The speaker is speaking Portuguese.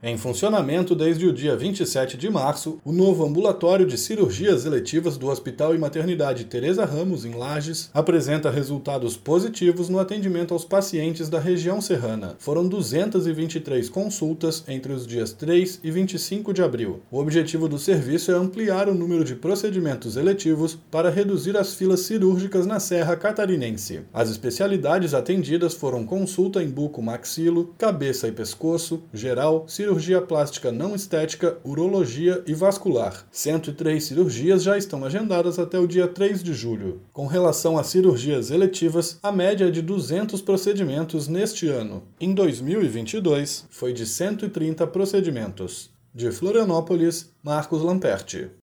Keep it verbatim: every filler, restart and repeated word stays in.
Em funcionamento desde o dia vinte e sete de março, o novo ambulatório de cirurgias eletivas do Hospital e Maternidade Teresa Ramos, em Lages, apresenta resultados positivos no atendimento aos pacientes da região serrana. Foram duzentas e vinte e três consultas entre os dias três e vinte e cinco de abril. O objetivo do serviço é ampliar o número de procedimentos eletivos para reduzir as filas cirúrgicas na Serra Catarinense. As especialidades atendidas foram consulta em buco-maxilo, cabeça e pescoço, geral, cirurgia plástica não estética, urologia e vascular. cento e três cirurgias já estão agendadas até o dia três de julho. Com relação às cirurgias eletivas, a média é de duzentos procedimentos neste ano. Em dois mil e vinte e dois, foi de cento e trinta procedimentos. De Florianópolis, Marcos Lamperti.